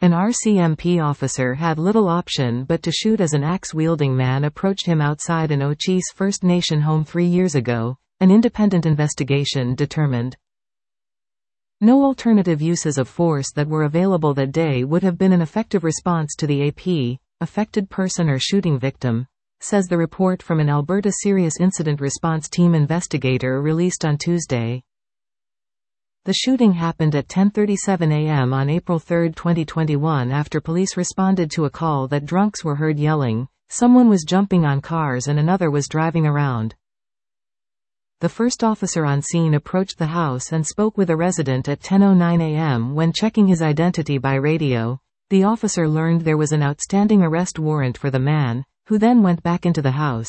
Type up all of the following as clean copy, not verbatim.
An RCMP officer had little option but to shoot as an axe-wielding man approached him outside an Ochis First Nation home 3 years ago, an independent investigation determined. No alternative uses of force that were available that day would have been an effective response to the AP, affected person or shooting victim, says the report from an Alberta Serious Incident Response Team investigator released on Tuesday. The shooting happened at 10:37 a.m. on April 3, 2021 after police responded to a call that drunks were heard yelling, someone was jumping on cars and another was driving around. The first officer on scene approached the house and spoke with a resident at 10:09 a.m. When checking his identity by radio, the officer learned there was an outstanding arrest warrant for the man, who then went back into the house.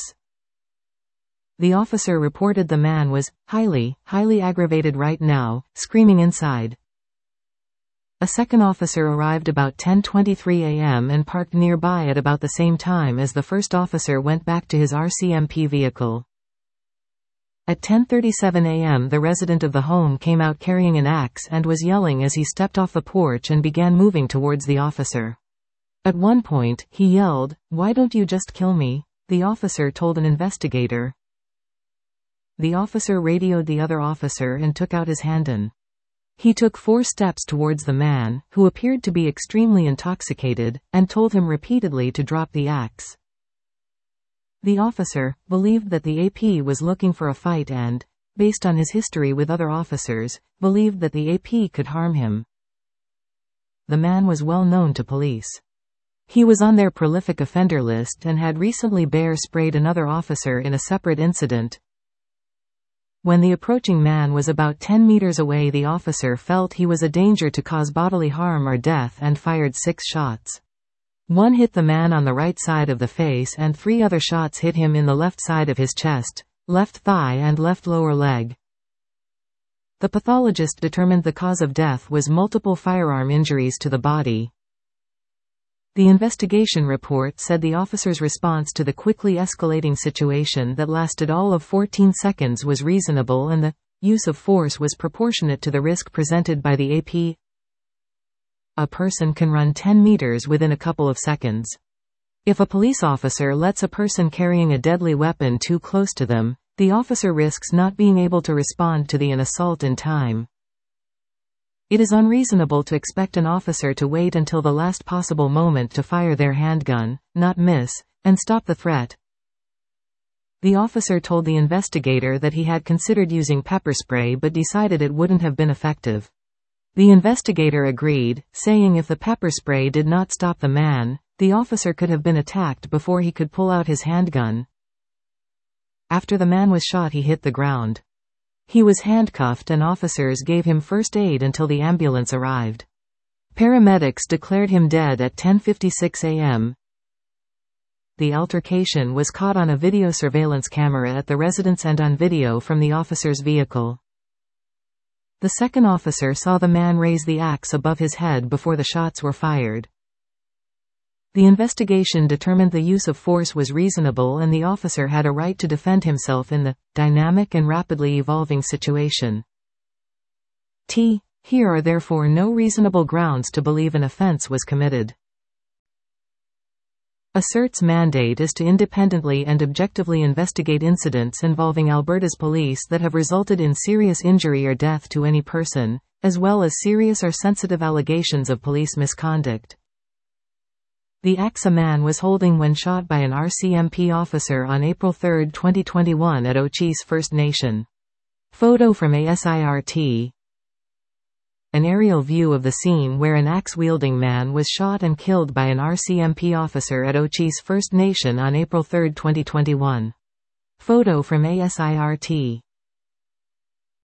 The officer reported the man was highly aggravated right now, screaming inside. A second officer arrived about 10:23 a.m. and parked nearby at about the same time as the first officer went back to his RCMP vehicle. At 10:37 a.m. the resident of the home came out carrying an axe and was yelling as he stepped off the porch and began moving towards the officer. At one point, he yelled, "Why don't you just kill me?" the officer told an investigator. The officer radioed the other officer and took out his handgun. He took 4 steps towards the man, who appeared to be extremely intoxicated, and told him repeatedly to drop the axe. The officer believed that the AP was looking for a fight and, based on his history with other officers, believed that the AP could harm him. The man was well known to police. He was on their prolific offender list and had recently bear sprayed another officer in a separate incident. When the approaching man was about 10 meters away, the officer felt he was a danger to cause bodily harm or death and fired 6 shots. 1 hit the man on the right side of the face and 3 other shots hit him in the left side of his chest, left thigh and left lower leg. The pathologist determined the cause of death was multiple firearm injuries to the body. The investigation report said the officer's response to the quickly escalating situation that lasted all of 14 seconds was reasonable and the use of force was proportionate to the risk presented by the AP. A person can run 10 meters within a couple of seconds. If a police officer lets a person carrying a deadly weapon too close to them, the officer risks not being able to respond to an assault in time. It is unreasonable to expect an officer to wait until the last possible moment to fire their handgun, not miss, and stop the threat. The officer told the investigator that he had considered using pepper spray but decided it wouldn't have been effective. The investigator agreed, saying if the pepper spray did not stop the man, the officer could have been attacked before he could pull out his handgun. After the man was shot, he hit the ground. He was handcuffed and officers gave him first aid until the ambulance arrived. Paramedics declared him dead at 10:56 a.m. The altercation was caught on a video surveillance camera at the residence and on video from the officer's vehicle. The second officer saw the man raise the axe above his head before the shots were fired. The investigation determined the use of force was reasonable and the officer had a right to defend himself in the dynamic and rapidly evolving situation. Here are therefore no reasonable grounds to believe an offense was committed. Assert's mandate is to independently and objectively investigate incidents involving Alberta's police that have resulted in serious injury or death to any person, as well as serious or sensitive allegations of police misconduct. The axe a man was holding when shot by an RCMP officer on April 3, 2021 at Ochis First Nation. Photo from ASIRT. An aerial view of the scene where an axe-wielding man was shot and killed by an RCMP officer at Ochis First Nation on April 3, 2021. Photo from ASIRT.